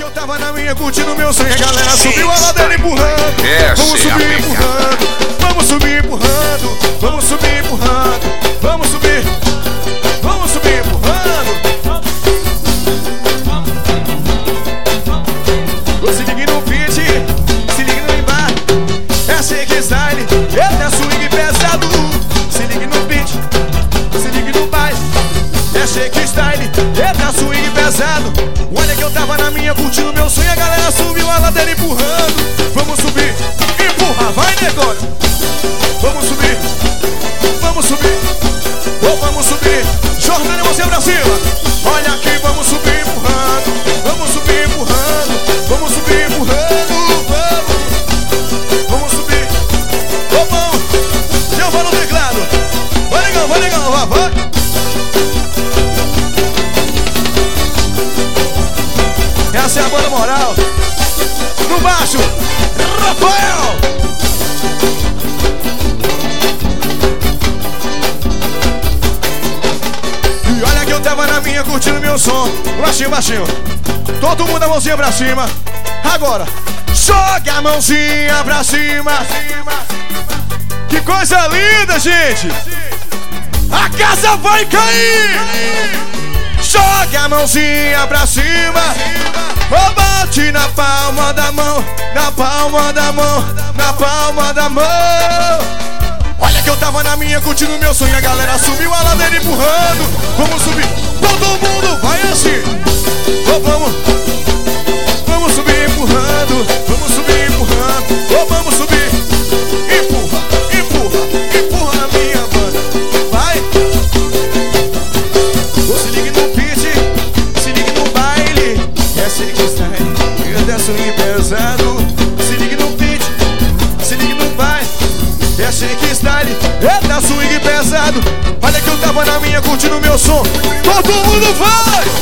eu tava na minha curtindo meu sonho, a galera subiu a ladeira empurrando. Vamos subir empurrando, vamos subir empurrando, vamos subir empurrando, vamos subir empurrando. Se ligue no beat, se ligue no embarque, é shake style, eita swing pesado. Se ligue no beat, se ligue no baile, é shake style, eita swing pesado. Olha que eu tava na minha curtindo meu sonho, a galera subiu a ladeira empurrando. Vamos subir, empurra, vai negócio. Vamos subir, vamos subir, oh, vamos subir. Jordânia, você pra cima. Olha aqui, vamos subir empurrando, vamos subir empurrando, vamos subir empurrando, vamos subir. Oh, bom, já vai no teclado. Vai legal, vai. Essa é a banda moral. No baixo, Rafael. E olha que eu tava na minha curtindo meu som. Baixinho, baixinho. Todo mundo a mãozinha pra cima. Agora, joga a mãozinha pra cima. Que coisa linda, gente. A casa vai cair. Joga a mãozinha pra cima. Oh, bate na palma da mão, na palma da mão, na palma da mão. Olha que eu tava na minha curtindo meu sonho, a galera subiu a ladeira empurrando. Vamos subir, todo mundo vai assim. Oh, vamos subir empurrando, vamos subir empurrando. Oh, vamos subir, empurra, empurra, empurra a minha banda. Vai. Se ligue no beat, se ligue no baile, é shake style, é swing pesado. Se ligue no beat, se ligue no baile, é shake style, é swing pesado. Olha que eu tava na minha curtindo meu som. Todo mundo vai!